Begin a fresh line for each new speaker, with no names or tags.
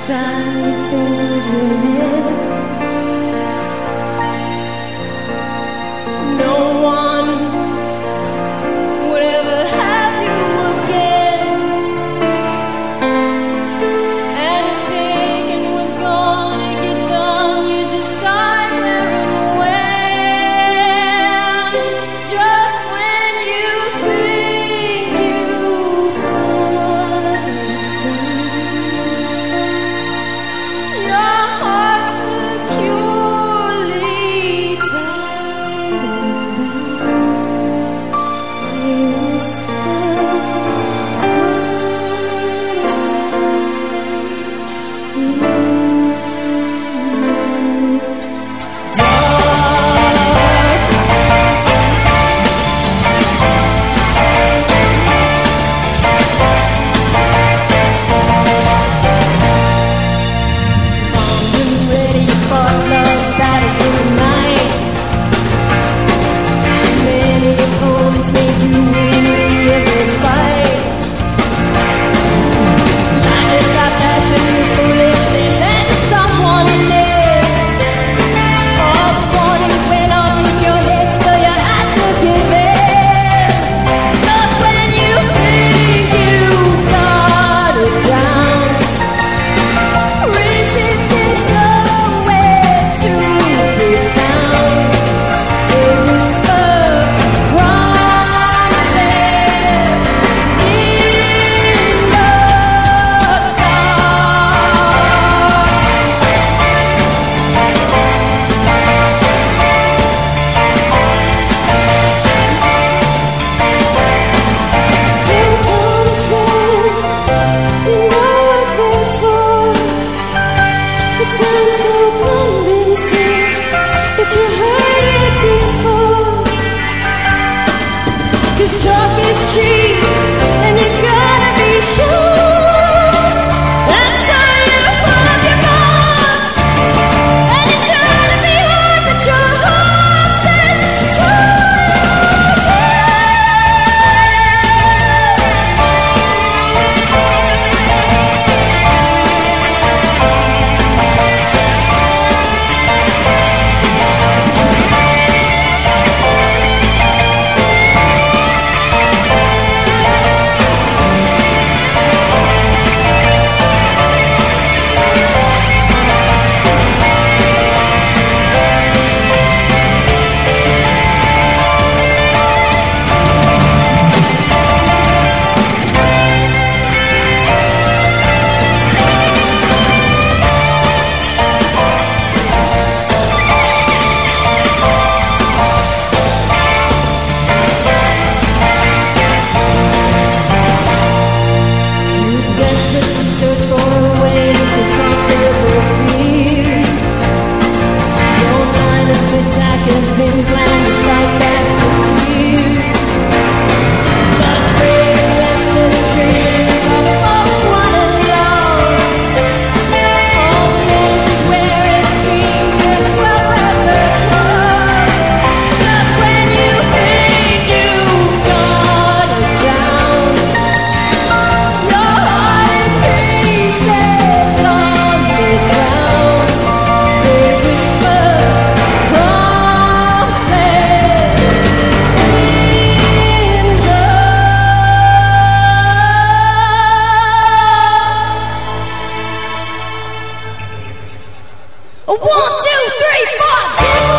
time through your head. No one would ever have you again. And if taken was gonna get done, you decide where and when. Just when you think you've got it done, your heart securely tied and bound. They whisper voices in the ready for love that is in the night. Too many opponents make you win every fight. Blinded by passion, you foolishly let someone live. All the warnings went off in your head, still you had to give in. Just when you think you've got it down, resistance nowhere to be found. They whisper promises in the dark. Your promises, you know what they're for. It sounds so convincing, but you heard it before. 'Cause talk is cheap, and you gotta be sure. That's how you put up your guard, and you try to be hard, but your heart says true. You desperately search for a way to conquer your fear. Your line of attack has been planned to fight back with tears. But brave and restless dreams are all one and young. All the ages where it seems it's well worth the climb. Just when you think you've got it down, your heart in pieces on the ground. They whisper promises in the dark. 1, 2, 3, 4.